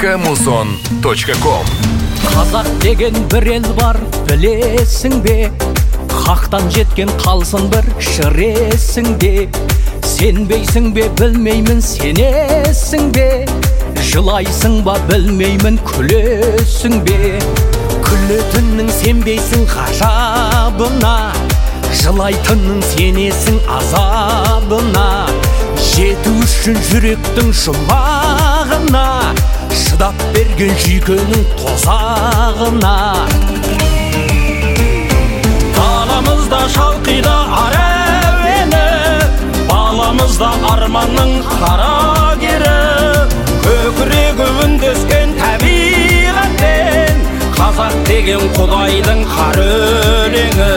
kmuson.com. Қазақ деген бір ел бар, білесің бе? Хақтан жеткен қалсын бір шіресің бе? Сенбейсің бе, білмеймін, сенесің бе? Жылайсың ба, білмеймін, күлесің бе? Күлетіннің сенбейсің ғажабына, жылайтынның сенесің азабына. Жету үшін жүректің жұмағына, шыдап берген жүйкенің тозағына. Даламызда шалқиды ар әуені, баламызда арманның қарагері. Көкірегі үндескен табиғатпен, қазақ деген құдайдың қар өлеңі.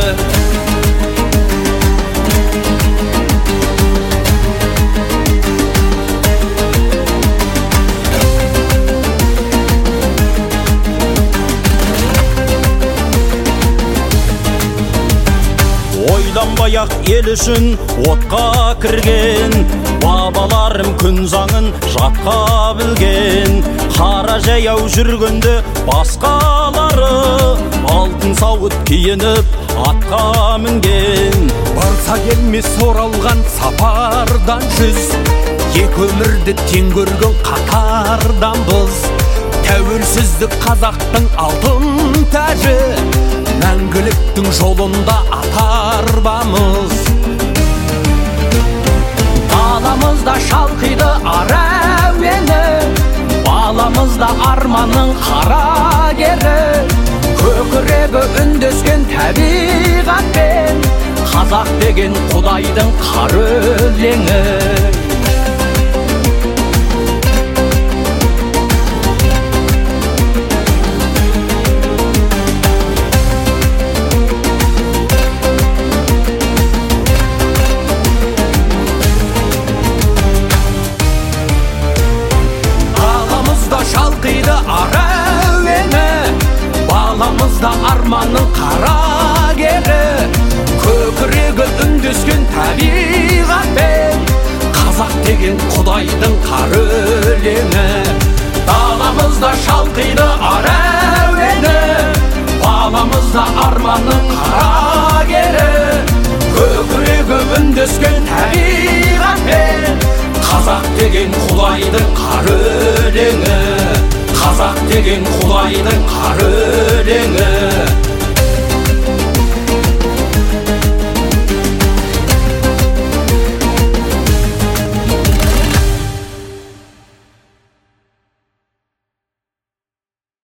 Ойланбай-ақ ел үшін отқа кірген, бабаларым күн заңын жатқа білген. Қара жаяу жүргенде басқалары алтын сауыт киініп атқа мінген. Барса келмес оралған сапардан жүз, екі өмірді тең көрген қатарданбыз. Тәуелсіздік қазақтың алтын тәжі, мәңгіліктің жолында атарбамыз. Даламызда шалқиды ар әуені, баламызда арманның қарагері. Көкірегі үндескен табиғатпен, қазақ деген құдайдың қар өлеңі. Шалқиды ар әуені, баламызда арманның қарагері. Көкірегі үндескен табиғатпен, қазақ деген құдайдың қар өлеңі. Даламызда шалқиды ар әуені, баламызда арманның қарагері. Көкірегі үндескен табиғатпен, қазақ деген құдайдың қар өлеңі. Қазақ деген құдайдың қар